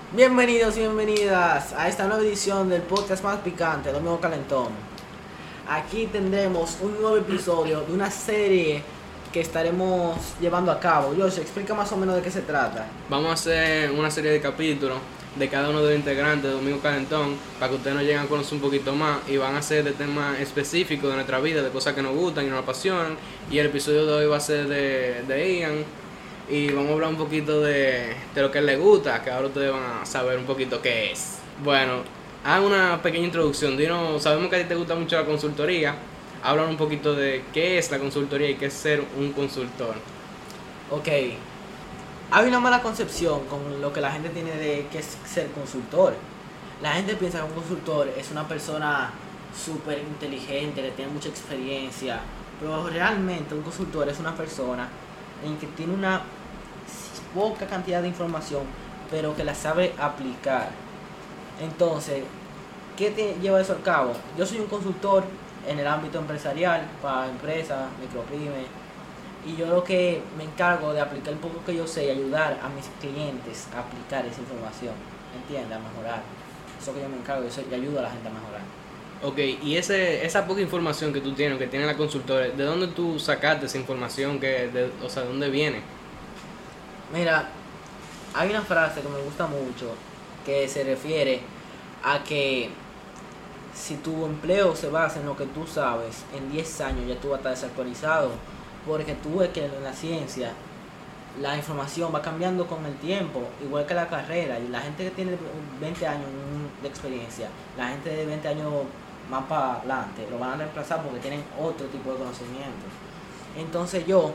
Bienvenidos y bienvenidas a esta nueva edición del podcast más picante, Domingo Calentón. Aquí tendremos un nuevo episodio de una serie que estaremos llevando a cabo. Josh, explica más o menos de qué se trata. Vamos a hacer una serie de capítulos de cada uno de los integrantes de Domingo Calentón para que ustedes nos lleguen a conocer un poquito más y van a ser de temas específicos de nuestra vida, de cosas que nos gustan y nos apasionan. Y el episodio de hoy va a ser de Ian y vamos a hablar un poquito de lo que a él le gusta, que ahora ustedes van a saber un poquito qué es. Bueno, hagan una pequeña introducción. Dinos, sabemos que a ti te gusta mucho la consultoría. Hablan un poquito de qué es la consultoría y qué es ser un consultor. Ok, hay una mala concepción con lo que la gente tiene de qué es ser consultor. La gente piensa que un consultor es una persona súper inteligente, que tiene mucha experiencia, pero realmente un consultor es una persona en que tiene una poca cantidad de información, pero que la sabe aplicar. Entonces, ¿qué te lleva eso a cabo? Yo soy un consultor en el ámbito empresarial, para empresas, micropymes, y yo lo que me encargo de aplicar el poco que yo sé y ayudar a mis clientes a aplicar esa información, ¿entiendes? A mejorar. Eso que yo me encargo, yo ayudo a la gente a mejorar. Ok, y esa poca información que tú tienes, que tiene la consultora, ¿de dónde tú sacaste esa información? ¿De dónde viene? Mira, hay una frase que me gusta mucho que se refiere a que si tu empleo se basa en lo que tú sabes, en 10 años ya tú vas a estar desactualizado, porque tú ves que en la ciencia la información va cambiando con el tiempo, igual que la carrera, y la gente que tiene 20 años de experiencia, la gente de 20 años más para adelante, lo van a reemplazar porque tienen otro tipo de conocimientos. Entonces yo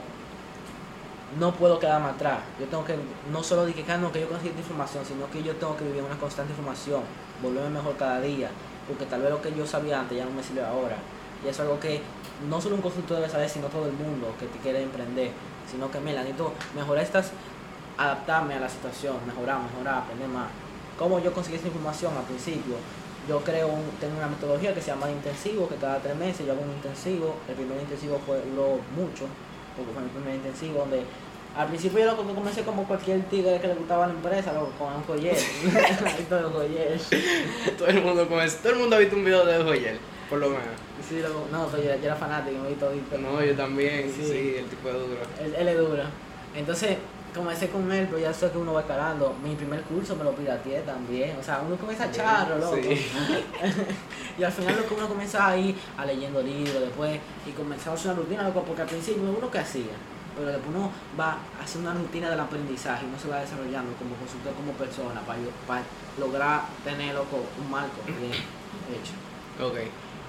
no puedo quedarme atrás. Yo tengo que, no solo decir que yo consigo esta información, sino que yo tengo que vivir una constante información, volverme mejor cada día, porque tal vez lo que yo sabía antes ya no me sirve ahora. Y eso es algo que no solo un consultor debe saber, sino todo el mundo que te quiere emprender, sino que mira, necesito mejorar adaptarme a la situación, mejorar, aprender más. ¿Cómo yo conseguí esa información al principio? Yo tengo una metodología que se llama intensivo, que cada 3 meses yo hago un intensivo. El primer intensivo duró mucho, porque fue mi primer intensivo, donde al principio yo lo comencé como cualquier tigre que le gustaba la empresa, con un joyel. Todo joyel. Todo el mundo ha visto un video de Joyel, por lo menos. Sí, no, pero yo era fanático, me vi todito. No, yo también, Sí. sí, el tipo es duro. Él es duro. Entonces, comencé con él, pero ya sé que uno va escalando. Mi primer curso me lo pirateé también. O sea, uno comienza a charro, loco. Sí. Y al final lo que uno comienza a ir a leyendo libros después y comenzamos una rutina, loco, porque al principio uno que hacía. Pero después uno va a hacer una rutina del aprendizaje y uno se va desarrollando como consultor, como persona, para lograr tener, loco, un marco bien hecho. Ok.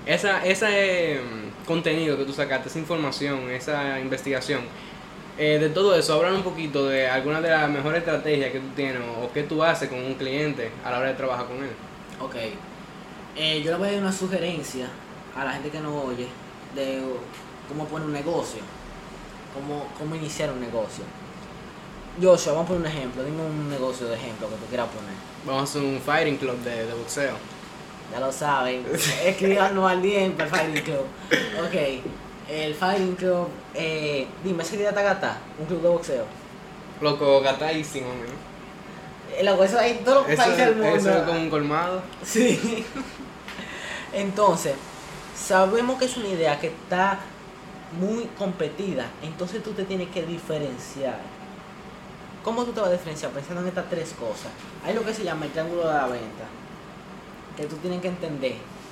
Ese contenido que tú sacaste, esa información, esa investigación, de todo eso, hablan un poquito de algunas de las mejores estrategias que tú tienes o que tú haces con un cliente a la hora de trabajar con él. Ok. Yo le voy a dar una sugerencia a la gente que nos oye de cómo poner un negocio, cómo iniciar un negocio. Joshua, vamos a poner un ejemplo. Dime un negocio de ejemplo que tú quieras poner. Vamos a hacer un fighting club de boxeo. Ya lo saben, escríbanos al DM para el Fighting Club. Ok, el Fighting Club, dime, ¿esa idea está gata? Un club de boxeo. Loco, gatadísimo, ¿no? Loco, eso hay en todos los países del mundo. Eso es como un colmado. Sí. Entonces, sabemos que es una idea que está muy competida, entonces tú te tienes que diferenciar. ¿Cómo tú te vas a diferenciar? Pensando en estas 3 cosas. Hay lo que se llama el triángulo de la venta, que tú tienes que entender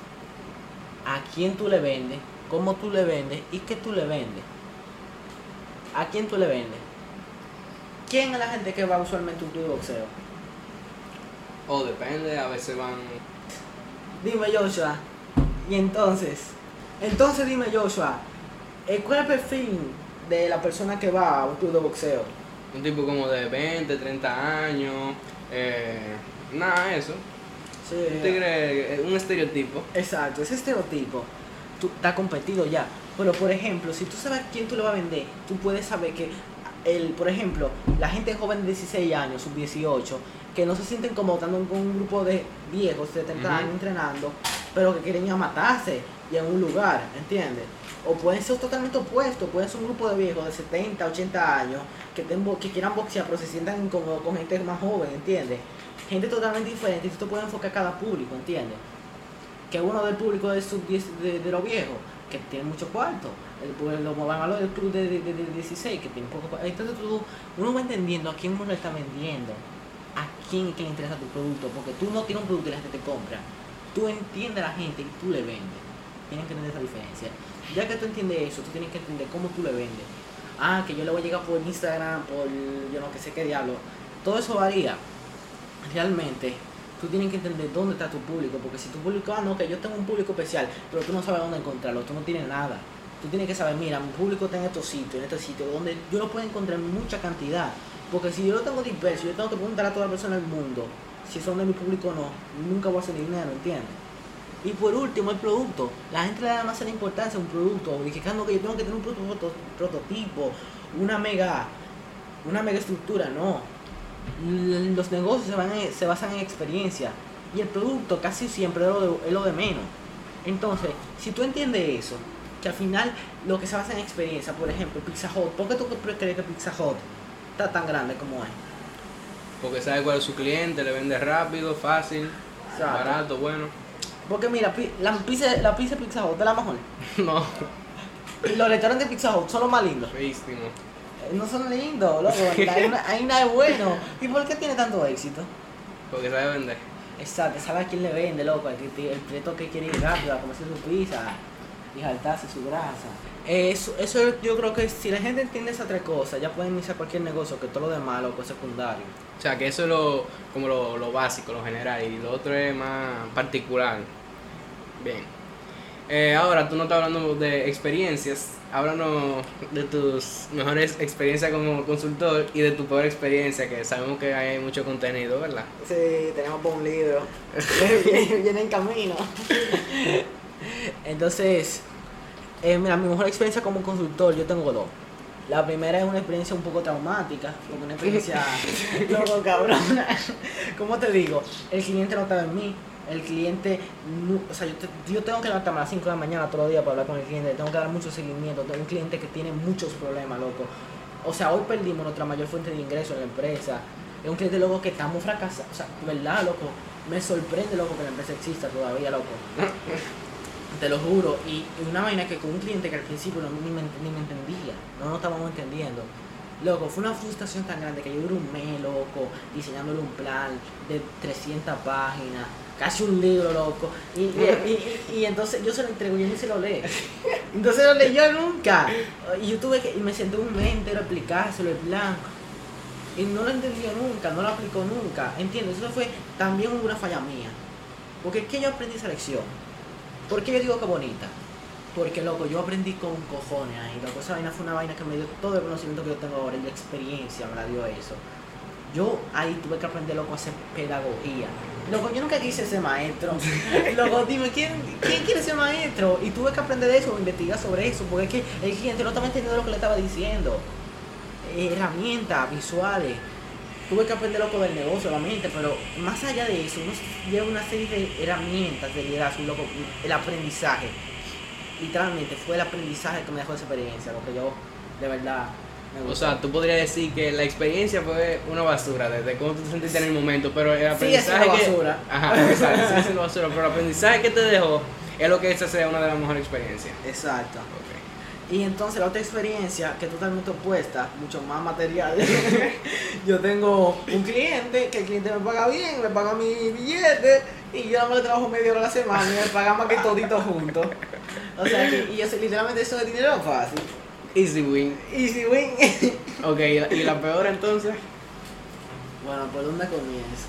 a quién tú le vendes, cómo tú le vendes y qué tú le vendes. ¿A quién tú le vendes? ¿Quién es la gente que va usualmente a un club de boxeo? O depende, a veces van... Dime, Joshua. Y entonces dime, Joshua, ¿cuál es el perfil de la persona que va a un club de boxeo? Un tipo como de 20, 30 años, nada, eso. Sí, Un tigre, un estereotipo. exacto, ese estereotipo está competido ya. Pero por ejemplo, si tú sabes a quién tú le vas a vender, tú puedes saber que por ejemplo, la gente joven de 16 años, sub 18, que no se sienten como estando con un grupo de viejos de 70 años entrenando, pero que quieren ir a matarse y en un lugar, ¿entiendes? O pueden ser totalmente opuestos, pueden ser un grupo de viejos de 70, 80 años que quieran boxear, pero se sientan incómodos con gente más joven, ¿entiendes? gente totalmente diferente y tú te puedes enfocar a cada público, ¿entiendes? Que uno del público de de los viejos, que tiene mucho cuarto, los van a los del club de 16, que tiene poco cuarto. Entonces uno va entendiendo a quién uno le está vendiendo, a quién es que le interesa tu producto, porque tú no tienes un producto y la gente te compra. Tú entiendes a la gente y tú le vendes. Tienen que entender esa diferencia. Ya que tú entiendes eso, tú tienes que entender cómo tú le vendes. Ah, que yo le voy a llegar por Instagram, por yo no que sé qué diablo. Todo eso varía. Realmente, tú tienes que entender dónde está tu público. Porque si tu público, no, que yo tengo un público especial, pero tú no sabes dónde encontrarlo, tú no tienes nada. Tú tienes que saber, mira, mi público está en estos sitios, donde yo lo puedo encontrar en mucha cantidad. Porque si yo lo tengo disperso, yo tengo que preguntar a toda persona del mundo si son de mi público o no, nunca voy a hacer dinero, ¿entiendes? Y por último, el producto. La gente le da más la importancia a un producto. Diciendo que yo tengo que tener un prototipo, una mega estructura. No. Los negocios se basan en experiencia. Y el producto casi siempre es lo de menos. Entonces, si tú entiendes eso, que al final lo que se basa en experiencia, por ejemplo, Pizza Hut. ¿Por qué tú crees que Pizza Hut está tan grande como es? Porque sabe cuál es su cliente, le vende rápido, fácil, Exacto. barato, bueno. Porque mira, la pizza Pizza Hut es la mejor. No, Y los restaurantes de Pizza Hut son los más lindos. feísimo. No son lindos, loco. Ahí nada es bueno. ¿Y por qué tiene tanto éxito? Porque sabe vender. Exacto, sabe a quién le vende, loco. El preto que quiere ir rápido a comerse su pizza y jaltarse su grasa. Eso yo creo que si la gente entiende esas tres cosas, ya pueden iniciar cualquier negocio, que todo lo demás, loco, es secundario. O sea, que eso es como lo básico, lo general, y lo otro es más particular. Bien. Ahora, tú no estás hablando de experiencias, háblanos de tus mejores experiencias como consultor y de tu peor experiencia, que sabemos que hay mucho contenido, ¿verdad? Sí, tenemos por un libro. Viene en camino. Entonces, mira, mi mejor experiencia como consultor, yo tengo dos. La primera es una experiencia un poco traumática, porque una experiencia loco, cabrona. ¿Cómo te digo? El cliente no estaba en mí. El cliente, o sea, yo tengo que levantarme a las 5 de la mañana todos los días para hablar con el cliente. Tengo que dar mucho seguimiento. Tengo un cliente que tiene muchos problemas, loco. O sea, hoy perdimos nuestra mayor fuente de ingreso en la empresa. Es un cliente, loco, que estamos fracasados. O sea, verdad, loco. Me sorprende, loco, que la empresa exista todavía, loco. Te lo juro. Y una vaina que con un cliente que al principio ni me entendía. No nos estábamos entendiendo. Loco, fue una frustración tan grande que yo duré un mes, loco, diseñándole un plan de 300 páginas, casi un libro, loco. Y entonces yo se lo entrego y él ni se lo lee. Entonces lo leyó nunca. Y yo y me senté un mes entero a explicárselo el plan. Y no lo entendió nunca, no lo aplicó nunca. ¿Entiendes? Eso fue también una falla mía. Porque es que yo aprendí esa lección. ¿Por qué yo digo que bonita? Porque, loco, yo aprendí con cojones ahí, loco. Esa vaina fue una vaina que me dio todo el conocimiento que yo tengo ahora y la experiencia me la dio eso. Yo ahí tuve que aprender, loco, a hacer pedagogía. Loco, yo nunca quise ser maestro. Loco, dime, ¿quién quiere ser maestro? Y tuve que aprender de eso, investigar sobre eso, porque es que el cliente no estaba entendiendo lo que le estaba diciendo. Herramientas visuales. Tuve que aprender, loco, del negocio, obviamente, pero más allá de eso, uno lleva una serie de herramientas de liderazgo, loco, el aprendizaje. Literalmente fue el aprendizaje que me dejó esa experiencia, lo que yo de verdad me gustó. O sea, tú podrías decir que la experiencia fue una basura, desde cómo tú te sentiste en el momento, pero el aprendizaje sigue siendo basura. Ajá, exacto, sigue siendo basura, pero el aprendizaje que te dejó es lo que esa sea una de las mejores experiencias. Exacto. Okay. Y entonces la otra experiencia, que es totalmente opuesta, mucho más material. Yo tengo un cliente, que el cliente me paga bien, me paga mi billete, y yo nada más le trabajo media hora a la semana y me paga más que todito juntos. O sea, y yo sé, literalmente eso de dinero fácil. Easy win. Easy win. Ok, ¿y la peor entonces? Bueno, ¿por dónde comienzo?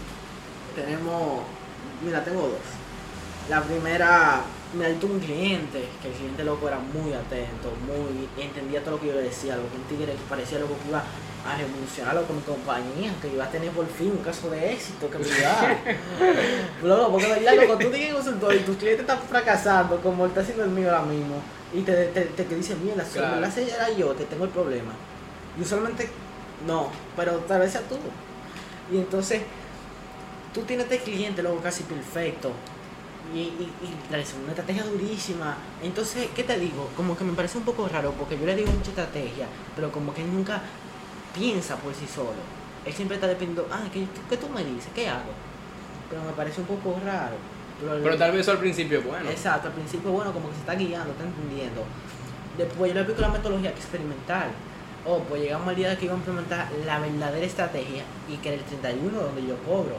Tengo dos. La primera, tuve un cliente, que el cliente, loco, era muy atento, entendía todo lo que yo le decía, lo que un tigre parecía, loco, que iba a revolucionarlo con mi compañía, que iba a tener por fin un caso de éxito, que me iba a dar. Loco, porque verdad, loco, tú tienes un consultor y tu cliente está fracasando, como él está haciendo el mío ahora mismo, y te dice, mira, si Claro. la era yo que tengo el problema. Y usualmente, no, pero tal vez sea tú. Y entonces, tú tienes este cliente, loco, casi perfecto. Y la una estrategia durísima. Entonces, ¿qué te digo? Como que me parece un poco raro porque yo le digo mucha estrategia, pero como que él nunca piensa por sí solo. él siempre está dependiendo, ¿qué tú me dices? ¿Qué hago? Pero me parece un poco raro. Pero tal vez eso al principio es bueno. Exacto, al principio bueno, como que se está guiando, está entendiendo. Después yo le explico la metodología experimental. Pues llegamos al día de que iba a implementar la verdadera estrategia y que era el 31 donde yo cobro.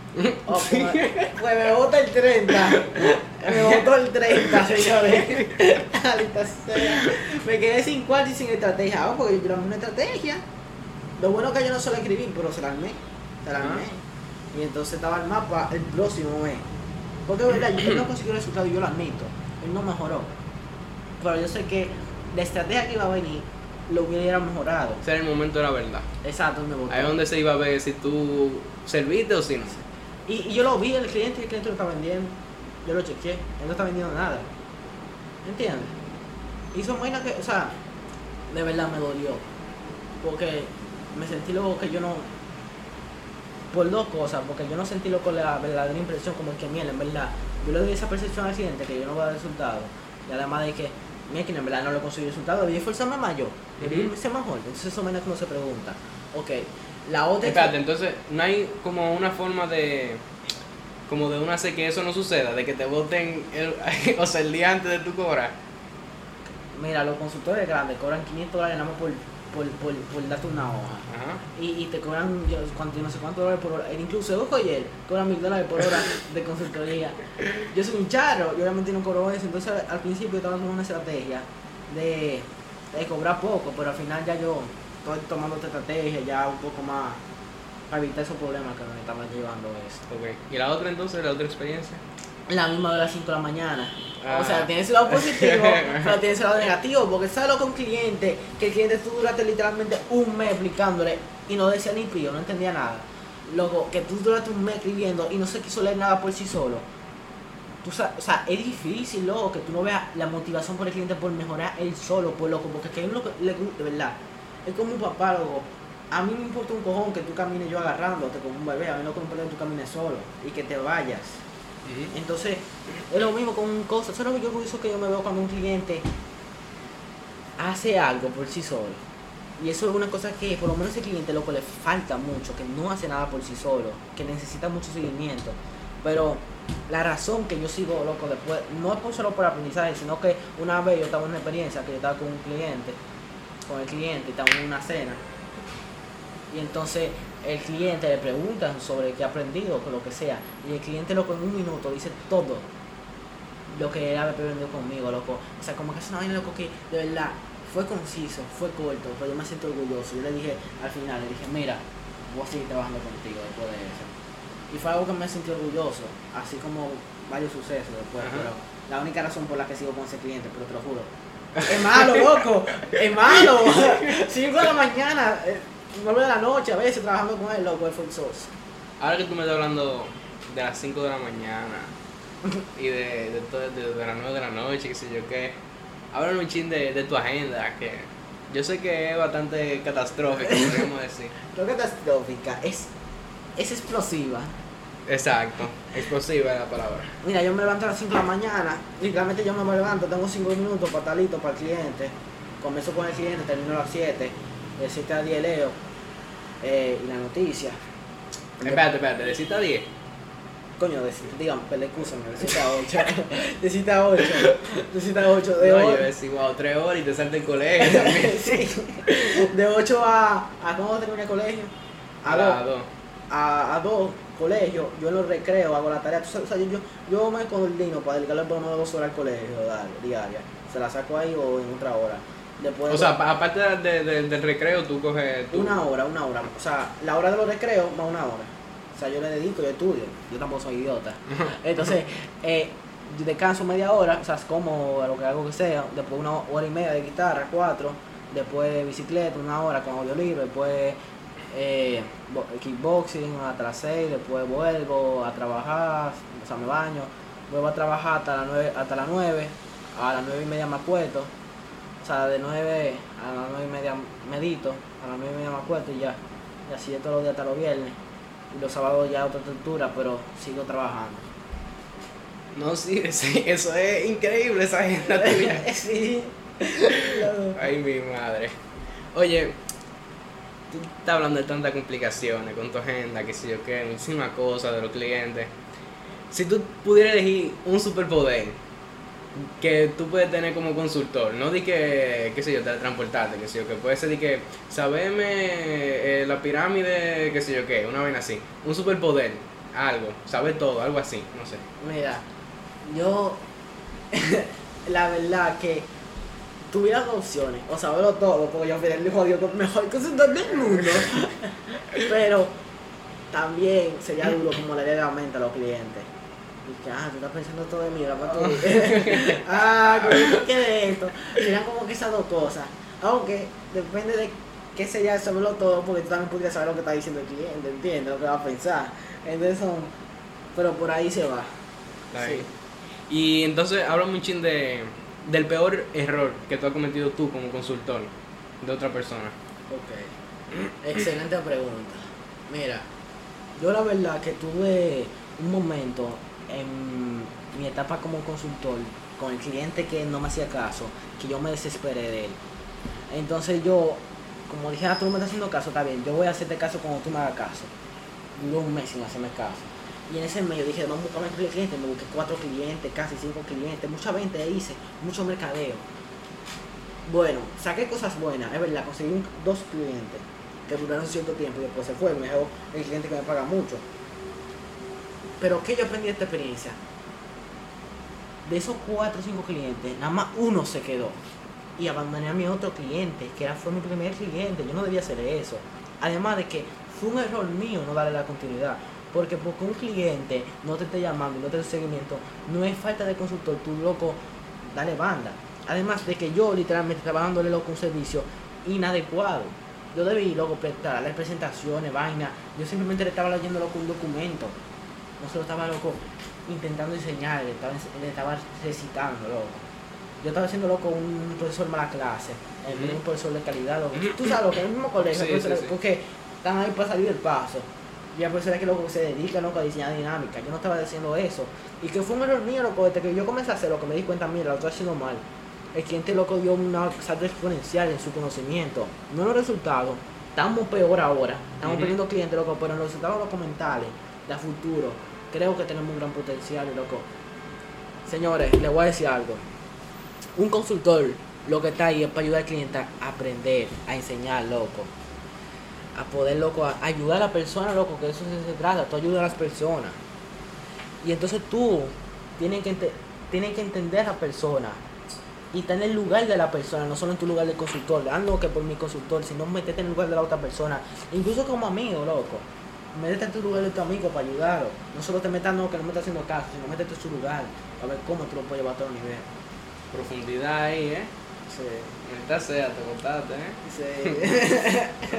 Pues me bota el 30. Me botó el 30, señores. Maldita sea. Me quedé sin cuarto y sin estrategia. Porque yo quiero una estrategia. Lo bueno es que yo no se la escribí, pero se la armé. Y entonces estaba el mapa el próximo mes. Porque es verdad, yo no consiguió el resultado y yo lo admito. Él no mejoró. Pero yo sé que la estrategia que iba a venir lo hubiera mejorado. Ese era el momento de la verdad. Exacto, me botó. Ahí es donde se iba a ver si tú serviste o si no. Y yo lo vi, el cliente lo está vendiendo. Yo lo chequeé, él no está vendiendo nada. ¿Entiendes? Y son vainas que, o sea, de verdad me dolió. Porque me sentí luego que yo no. Por dos cosas, porque yo no sentí loco la verdadera impresión como el que miel, en verdad. Yo le doy esa percepción al cliente que yo no voy a dar resultado. Y además de que, mira, que en verdad no lo conseguí resultado, debí esforzarme más yo, debí ser mejor. Entonces, eso es que uno se pregunta. Ok, la otra. Espérate, entonces, no hay como una forma de. Como de uno hacer que eso no suceda, de que te voten o sea, el día antes de tu cobrar. Mira, los consultores grandes cobran $500 nada más por darte una hoja. Ajá. Y te cobran yo no sé cuántos dólares por hora. Incluso ojo ayer cobran $1,000 por hora de consultoría. Yo soy un charro y obviamente no cobro eso. Entonces al principio estaba tomando una estrategia de cobrar poco, pero al final ya yo estoy tomando otra estrategia ya un poco más para evitar esos problemas que me estaban llevando eso. Okay. ¿Y la otra entonces, la otra experiencia? La misma de las 5 de la mañana. O sea, tiene su lado positivo, pero tiene su lado negativo, porque sabes lo que un cliente, que el cliente tú duraste literalmente un mes explicándole y no decía ni pío, no entendía nada. Luego, que tú duraste un mes escribiendo y no se quiso leer nada por sí solo. Tú sabes, o sea, es difícil, loco, que tú no veas la motivación por el cliente por mejorar él solo, por loco, porque es que a uno le gusta, de verdad. Es como un papá, loco. A mí me importa un cojón que tú camines yo agarrándote como un bebé, a mí no me importa que tú camines solo y que te vayas. Entonces, es lo mismo con cosas. Eso es lo que yo me veo cuando un cliente hace algo por sí solo. Y eso es una cosa que, por lo menos, ese cliente, loco, le falta mucho, que no hace nada por sí solo, que necesita mucho seguimiento. Pero la razón que yo sigo, loco, después, no es solo por aprendizaje, sino que una vez yo estaba en una experiencia que yo estaba con el cliente, estaba en una cena. Y entonces el cliente le preguntan sobre qué ha aprendido, o lo que sea, y el cliente, loco, en un minuto dice todo lo que él había aprendido conmigo, loco. O sea, como que es una vaina, loco, que de verdad fue conciso, fue corto, pero yo me siento orgulloso. Yo le dije al final, mira, voy a seguir trabajando contigo después de eso. Y fue algo que me sentí orgulloso, así como varios sucesos después. Pero la única razón por la que sigo con ese cliente, pero te lo juro, es malo, loco, es malo. 5 de la mañana, 9 de la noche, a veces trabajando con él, loco, él fue el source. Ahora que tú me estás hablando de las 5 de la mañana y de las 9 de la noche, qué sé yo qué, háblame un chin de tu agenda, que yo sé que es bastante catastrófica, podríamos decir. No catastrófica, es explosiva. Exacto, explosiva es la palabra. Mira, yo me levanto a las 5 de la mañana, literalmente yo me levanto, tengo 5 minutos para estar listo para el cliente, comienzo con el cliente, termino a las 7, de 7 a 10 leo, y la noticia. Espérate, ¿de 7 a 10? Coño, dígame, excúsame, de 7 a 8, de 7 a 8, de 7 a 8, de no, 8. yo decía, wow, 3 horas y te salta el colegio también. Sí, de 8 a ¿cómo termina el colegio? A 2 colegio, yo en los recreos hago la tarea, o sea, yo me coordino para dedicarle por lo menos 2 horas al colegio diaria, se la saco ahí o en otra hora. Después, o sea, aparte del recreo, tú coges... Una hora, o sea, la hora de los recreos va 1 hora, o sea, yo le dedico, yo estudio, yo tampoco soy idiota, entonces, yo descanso media hora, o sea, como a lo que hago que sea, después 1 hora y media de guitarra, 4, después bicicleta, 1 hora con audiolibro, después kickboxing hasta las 6, después vuelvo a trabajar, o sea, me baño, vuelvo a trabajar hasta las 9, a las 9 y media me acuesto, o sea, de 9 a las 9 y media medito, a las 9 y media me acuesto y ya, y así es todos los días hasta los viernes, y los sábados ya otra estructura, pero sigo trabajando. No, sí, eso es increíble, esa agenda tuya. Sí. Ay, mi madre. Oye, tú estás hablando de tantas complicaciones con tu agenda, que sé yo qué, muchísimas cosas de los clientes. Si tú pudieras elegir un superpoder que tú puedes tener como consultor, no di que, qué sé yo, teletransportarte, qué sé yo, que puede ser de que saberme la pirámide, qué sé yo qué, una vaina así. Un superpoder, algo, saber todo, algo así, no sé. Mira, yo, la verdad que tuviera dos opciones, o saberlo todo, porque yo el jodido mejor consultor del mundo, pero también sería duro como le dé la mente a los clientes. Y que, tú estás pensando todo de mí, para tú. ¿Qué de esto? Serían como que esas dos cosas. Aunque depende de qué sería saberlo todo, porque tú también podrías saber lo que está diciendo el cliente, ¿entiendes? Lo que va a pensar. Entonces pero por ahí se va. Sí. Y entonces háblame un chin del peor error que tú has cometido tú como consultor de otra persona. Ok. Excelente pregunta. Mira, yo la verdad que tuve un momento en mi etapa como consultor con el cliente que no me hacía caso, que yo me desesperé de él. Entonces yo, como dije, tú no me estás haciendo caso, está bien, yo voy a hacerte caso cuando tú me hagas caso. Duró un mes sin hacerme caso. Y en ese mes yo dije, vamos a buscar más clientes, me busqué 4 clientes, casi 5 clientes, mucha venta hice, mucho mercadeo. Bueno, saqué cosas buenas, es verdad, conseguí 2 clientes que duraron cierto tiempo y después se fue, me dejó el cliente que me paga mucho. Pero ¿qué yo aprendí de esta experiencia? De esos 4 o 5 clientes, nada más uno se quedó. Y abandoné a mi otro cliente, que fue mi primer cliente. Yo no debía hacer eso. Además de que fue un error mío no darle la continuidad. Porque un cliente no te esté llamando y no te dé seguimiento, no es falta de consultor, tú loco, dale banda. Además de que yo literalmente estaba dándole loco un servicio inadecuado. Yo debí loco prestarle presentaciones, vainas. Yo simplemente le estaba leyendo loco un documento. No se lo estaba loco intentando enseñar, le estaba recitando loco. Yo estaba haciendo loco un profesor mala clase, un profesor de calidad, loco. Tú sabes lo que es el mismo colegio, sí. Porque están ahí para salir del paso. Y hay personas que loco se dedican loco a diseñar dinámica. Yo no estaba diciendo eso. Y que fue un error mío, loco, desde que yo comencé a hacer lo que me di cuenta, mira, lo estoy haciendo mal. El cliente loco dio una salto exponencial en su conocimiento. No en los resultados. Estamos peor ahora. Estamos perdiendo clientes, loco, pero en los resultados documentales, de futuro, creo que tenemos un gran potencial, loco. Señores, les voy a decir algo. Un consultor lo que está ahí es para ayudar al cliente a aprender, a enseñar, loco. A poder, loco, a ayudar a la persona, loco, que eso se trata. Tú ayudas a las personas. Y entonces tú tienes que entender a la persona y estar en el lugar de la persona, no solo en tu lugar de consultor. No que por mi consultor, sino meterte en el lugar de la otra persona. Incluso como amigo, loco. Métete en tu lugar de tu amigo para ayudarlo. No solo te metas, no, que no me estás haciendo caso, sino métete en su lugar a ver cómo tú lo puedes llevar a otro nivel. Profundidad ahí, ¿eh? Sí. Maldita sea, te botaste, Sí.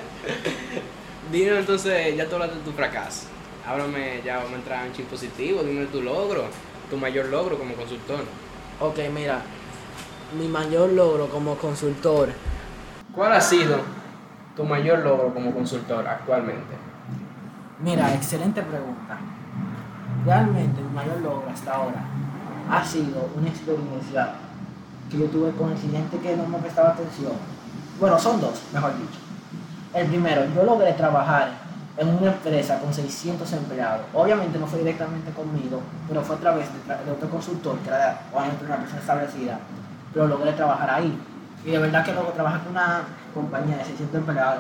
Dime entonces, ya tú hablaste de tu fracaso. Háblame, ya vamos a entrar en chip positivo. Dime tu logro, tu mayor logro como consultor. Ok, mira, mi mayor logro como consultor. ¿Cuál ha sido tu mayor logro como consultor actualmente? Mira, excelente pregunta. Realmente mi mayor logro hasta ahora ha sido una experiencia que yo tuve con el cliente que no me prestaba atención. Bueno, son 2, mejor dicho. El primero, yo logré trabajar en una empresa con 600 empleados. Obviamente no fue directamente conmigo, pero fue a través de otro consultor, que era obviamente una persona establecida, pero logré trabajar ahí. Y de verdad que luego trabajé con una compañía de 600 empleados.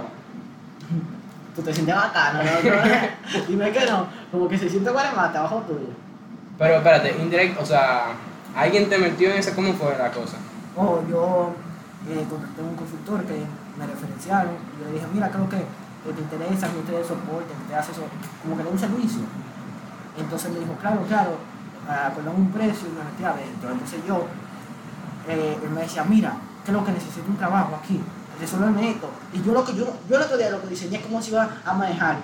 Tú te sientes bacano, ¿no? Dime que no, como que 600 más trabajo tuyo. Pero espérate, indirecto, o sea, ¿alguien te metió en ese? ¿Cómo fue la cosa? Yo contacté a un consultor que me referenciaron y yo le dije, mira, creo que te interesa, que te dé soporte, que te hace eso, como que le dé un servicio. Entonces me dijo, claro, acordamos un precio y me metí adentro. Entonces él me decía, mira, que es lo que necesito un trabajo aquí, resolverme esto. Y yo el otro día lo que diseñé es cómo se iba a manejar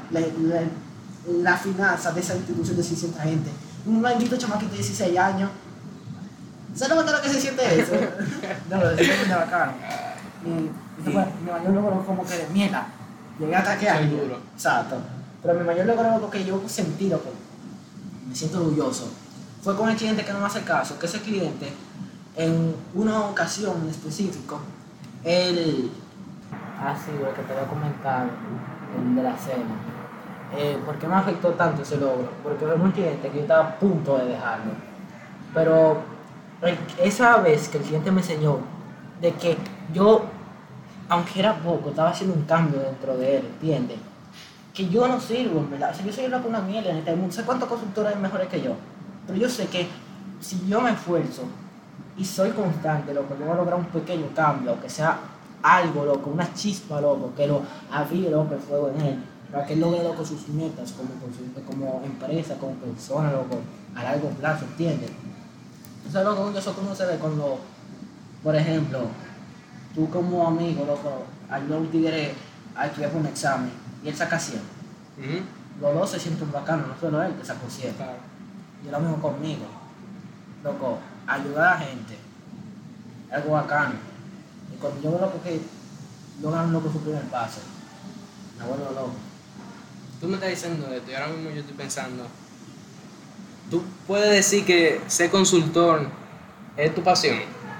la finanza de esa institución de 600 gente. Un maldito chamaquito de 16 años. ¿Sabes lo que se siente eso? No, lo siento muy bacano. Y mi mayor logro como que de mierda. Llegué hasta que Soy duro. Exacto. Pero mi mayor logro que yo sentí, loco, me siento orgulloso, fue con el cliente que no me hace caso, que ese cliente, en una ocasión en específico, él ha sido el que te había comentado, el de la cena. ¿Por qué me afectó tanto ese logro? Porque fue un cliente que yo estaba a punto de dejarlo. Pero esa vez que el cliente me enseñó de que yo, aunque era poco, estaba haciendo un cambio dentro de él, ¿entiendes? Que yo no sirvo, en verdad. O sea, yo soy una mierda en este mundo. No sé cuántos consultores hay mejores que yo. Pero yo sé que si yo me esfuerzo y soy constante, loco, yo voy a lograr un pequeño cambio, que sea algo, loco, una chispa, loco, que lo avive, loco, el fuego en él, para que él logre, loco, sus metas como empresa, como persona, loco, a largo plazo, ¿entiendes? O sea, loco, eso como se ve cuando, por ejemplo, tú como amigo, loco, ayudas a un tigre a estudiar por un examen y él saca 100. Los dos se sienten bacanos, no solo él que sacó 100. Claro. Y lo mismo conmigo, loco, ayudar a la gente, algo bacano. Y cuando yo veo loco que logran loco su primer paso, me vuelvo loco. Tú me estás diciendo esto y ahora mismo yo estoy pensando, tú puedes decir que ser consultor es tu pasión.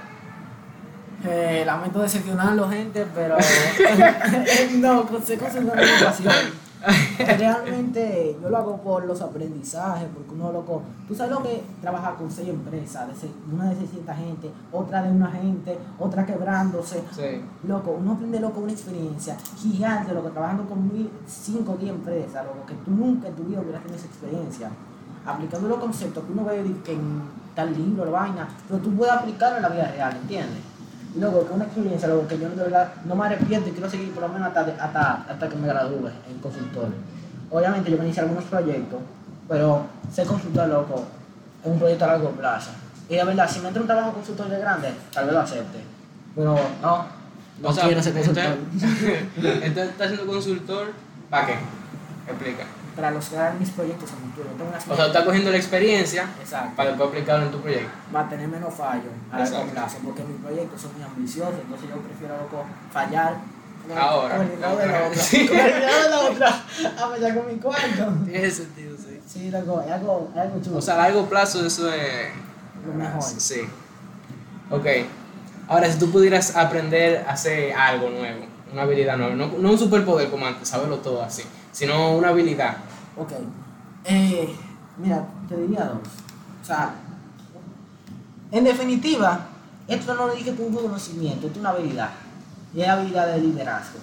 Lamento decepcionarlo, gente, pero no, ser consultor es mi pasión. Realmente yo lo hago por los aprendizajes, porque uno loco, tú sabes lo que trabajar con 6 empresas, una de 600 gente, otra de una gente, otra quebrándose, Sí. loco, uno aprende loco una experiencia gigante, loco, trabajando con 5 o 10 empresas, loco, que tú nunca en tu vida hubieras tenido esa experiencia, aplicando los conceptos que uno ve que en tal libro, la vaina, pero tú puedes aplicarlo en la vida real, ¿entiendes? Luego, que una experiencia, luego que yo de verdad no me arrepiento y quiero seguir por lo menos hasta que me gradúe en consultor. Obviamente yo me inicié algunos proyectos, pero ser consultor, loco, es un proyecto a largo plazo. Y de verdad, si me entra un trabajo consultor de grande, tal vez lo acepte. Pero no quiero ser consultor. Entonces estás siendo consultor, ¿para qué? Explica. Para lograr mis proyectos en futuro. Tengo unas O sea, tú estás cogiendo la experiencia Exacto. para después aplicarlo en tu proyecto. Va a tener menos fallos a largo Exacto. plazo, porque mis proyectos son muy ambiciosos, entonces yo prefiero loco fallar Ahora. con el dinero de la otra, Sí. con el dinero de la otra, a fallar con mi cuarto. Tiene sentido, sí. Sí, loco, es algo chulo. O sea, a largo plazo eso es lo mejor. Sí. Ok. Ahora, si tú pudieras aprender a hacer algo nuevo, una habilidad nueva, no un superpoder como antes, saberlo todo así, sino una habilidad. Ok. Mira, te diría 2. O sea, en definitiva, esto no lo dije por un conocimiento, esto es una habilidad. Y es habilidad de liderazgo.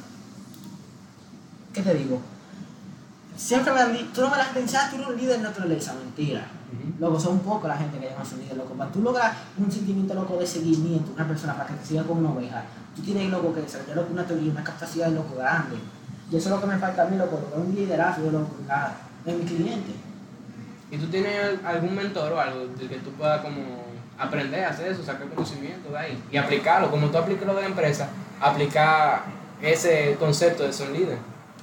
¿Qué te digo? Siempre me han dicho, tú no me las pensás, tú eres un líder de naturaleza, mentira. Loco, son poco la gente que llama a su líder, loco. Para tú lograr un sentimiento loco de seguimiento, una persona para que te siga como una oveja, tú tienes loco que desarrollar loco una teoría, una capacidad de loco grande. Y eso es lo que me falta a mí, loco, lograr un liderazgo de loco en mi cliente. ¿Y tú tienes algún mentor o algo del que tú puedas como aprender a hacer eso, sacar conocimiento de ahí y aplicarlo? Como tú aplicas lo de la empresa, aplicar ese concepto de ser un líder.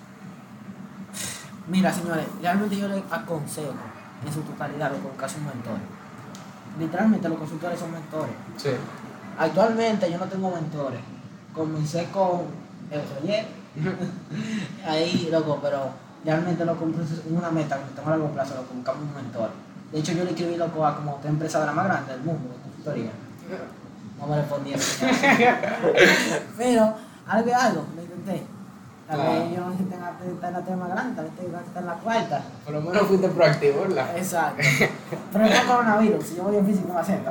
Mira, señores, realmente yo les aconsejo en su totalidad lo que es un mentor. Literalmente los consultores son mentores. Sí. Actualmente yo no tengo mentores. Comencé con el proyecto. Ahí, loco, pero realmente lo compré una meta que tengo a largo plazo, lo buscamos un mentor. De hecho, yo le escribí loco a como 3 empresas de las más grandes del mundo de consultoría. No me respondieron. Pero, algo, lo intenté. Tal vez yo no necesito estar en la tema más grande, tal vez tengo que estar en la cuarta. Por lo menos fuiste proactivo, ¿verdad? Exacto. Pero es coronavirus, si yo voy en físico me acepta.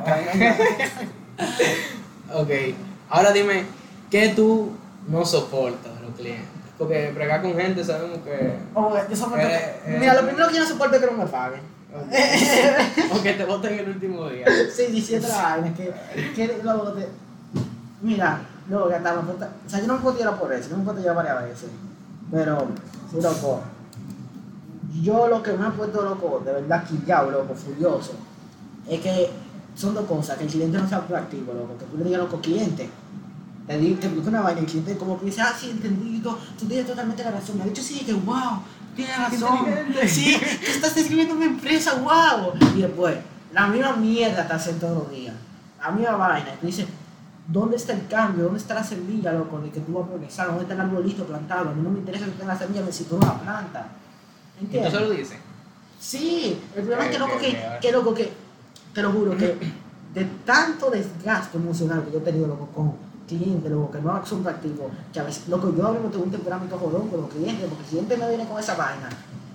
Ok. Ahora dime, ¿qué tú no soportas de los clientes? Porque bregar con gente sabemos que... Yo soporto mira, lo primero que yo no soporto es que no me paguen. O que te voten el último día. Sí, diciendo la vaina, que luego te... Mira, luego que estaba... O sea, yo no me puedo tirar por eso, yo me puedo tirar varias veces. Pero, sí, loco. Yo lo que me ha puesto, loco, de verdad quillado, loco, furioso, es que son 2 cosas, que el cliente no sea proactivo, loco, que tú le digas, loco, cliente, te explico una vaina, el cliente como que dice, sí, entendido, tú tienes totalmente la razón, me ha dicho, sí, que wow, tienes razón, sí, tú estás escribiendo una empresa, wow, y después, la misma mierda te hacen todos los días, la misma vaina, y tú dices, ¿dónde está el cambio? ¿Dónde está la semilla, loco, de que tú vas a progresar? ¿Dónde está el arbolito plantado? A mí no me interesa que tenga la semilla, necesito una planta. ¿Entiendes? ¿Y tú se lo dices? Sí, el problema es que, loco, que te lo juro, que de tanto desgaste emocional que yo he tenido, loco, clientes, loco, que no son proactivos, que a veces, loco, yo mismo tengo un temperamento jodón con los clientes, porque el cliente me viene con esa vaina.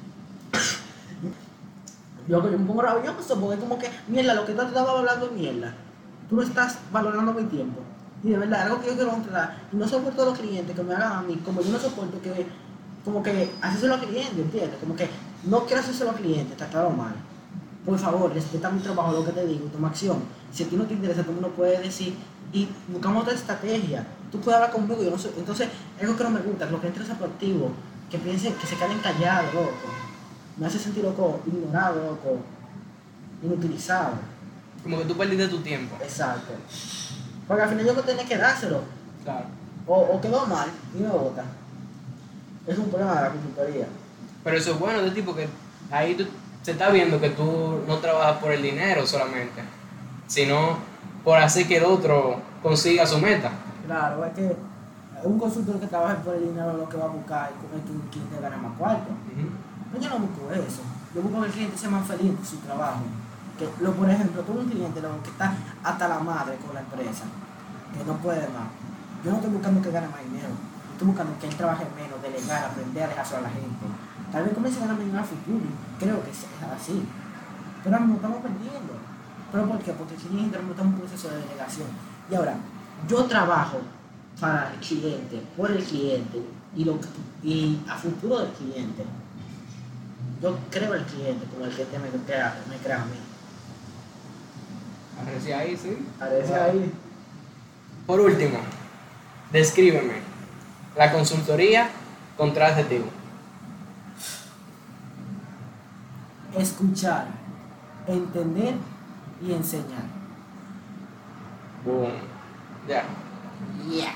Yo me pongo rabioso, porque es como que, mierda, lo que tú estabas hablando es mierda. Tú no estás valorando mi tiempo. Y de verdad, algo que yo quiero controlar. Y no soporto a los clientes que me hagan a mí, como yo no soporto que, como que, hacérselo al cliente, ¿entiendes? Como que no quiero hacérselo al cliente, está claro mal. Por favor, respeta mi trabajo, lo que te digo, toma acción. Si a ti no te interesa, tú me lo puedes decir y buscamos otra estrategia. Tú puedes hablar conmigo, yo no sé. Entonces, algo que no me gusta, los clientes son proactivos, que piensen, que se queden callados, loco. Me hace sentir, loco, ignorado, loco, inutilizado. Como que tú perdiste tu tiempo. Exacto. Porque al final yo que tenía que dárselo. Claro. O quedó mal y me bota. Es un problema de la consultoría. Pero eso es bueno de tipo que ahí se está viendo que tú no trabajas por el dinero solamente, sino por hacer que el otro consiga su meta. Claro, es que un consultor que trabaje por el dinero lo que va a buscar es que un cliente gane más cuarto. Pero yo no busco eso. Yo busco que el cliente sea más feliz en su trabajo. Por ejemplo, tú un cliente que está hasta la madre con la empresa, que no puede más. Yo no estoy buscando que gane más dinero. Yo estoy buscando que él trabaje menos, delegar, aprender a dejarse a la gente. Tal vez comience a ganar dinero a futuro. Creo que es así. Pero ahora mismo estamos perdiendo. ¿Pero por qué? Porque el cliente ahora mismo está en un proceso de delegación. Y ahora, yo trabajo para el cliente, por el cliente y a futuro del cliente. Yo creo el cliente como el cliente me crea a mí. Aparece ahí, sí. Parece ahí. Por último, descríbeme la consultoría contra adjetivo. Escuchar, entender y enseñar. Boom. Ya. Yeah.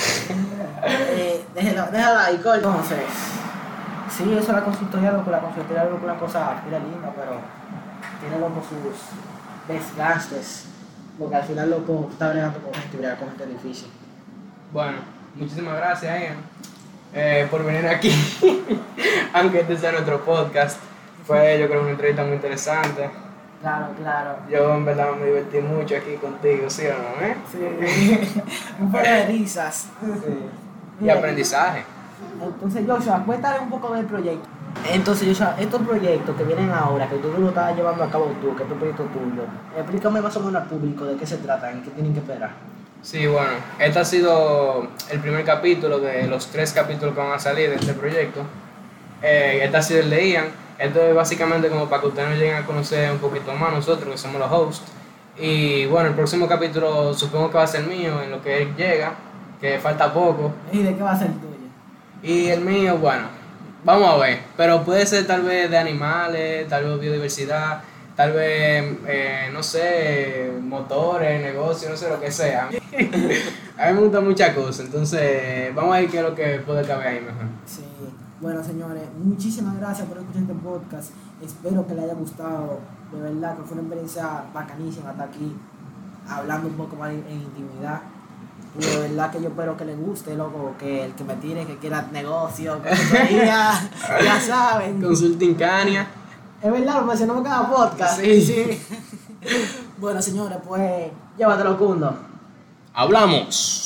Déjalo ahí, Cole. Entonces, sí, eso es la consultoría, loco. La consultoría es una cosa mira linda, pero tiene loco sus desgastes. Porque al final, loco, está bregando con gente y bregar con gente difícil. Bueno, muchísimas gracias, Ian, por venir aquí. Aunque este sea nuestro podcast. Fue, yo creo, una entrevista muy interesante. Claro, claro. Yo, en verdad, me divertí mucho aquí contigo, ¿sí o no, Sí. Un par de risas. Sí. Y aprendizaje. Entonces, Joshua, cuéntale un poco del proyecto. Entonces, Joshua, estos proyectos que vienen ahora, que tú lo estás llevando a cabo tú, que es tu proyecto tuyo, explícame más o menos al público de qué se trata, en qué tienen que esperar. Sí, bueno, este ha sido el primer capítulo de los 3 capítulos que van a salir de este proyecto. Este ha sido el de Ian. Esto es básicamente como para que ustedes nos lleguen a conocer un poquito más nosotros, que somos los hosts. Y bueno, el próximo capítulo supongo que va a ser mío, en lo que él llega, que falta poco. ¿Y de qué va a ser el tuyo? Y el mío, bueno, vamos a ver. Pero puede ser tal vez de animales, tal vez biodiversidad, tal vez, no sé, motores, negocios, no sé lo que sea. A mí me gustan muchas cosas, entonces vamos a ver qué es lo que puede caber ahí mejor. Sí. Bueno, señores, muchísimas gracias por escuchar este podcast. Espero que les haya gustado. De verdad que fue una experiencia bacanísima estar aquí hablando un poco más en intimidad. Y de verdad que yo espero que les guste, loco, que el que me tire, que quiera negocio, consultoría, ya saben. Consulting Cania. Es verdad, lo mencionamos cada podcast. Sí. Bueno, señores, pues llévatelo, Cundo. Hablamos.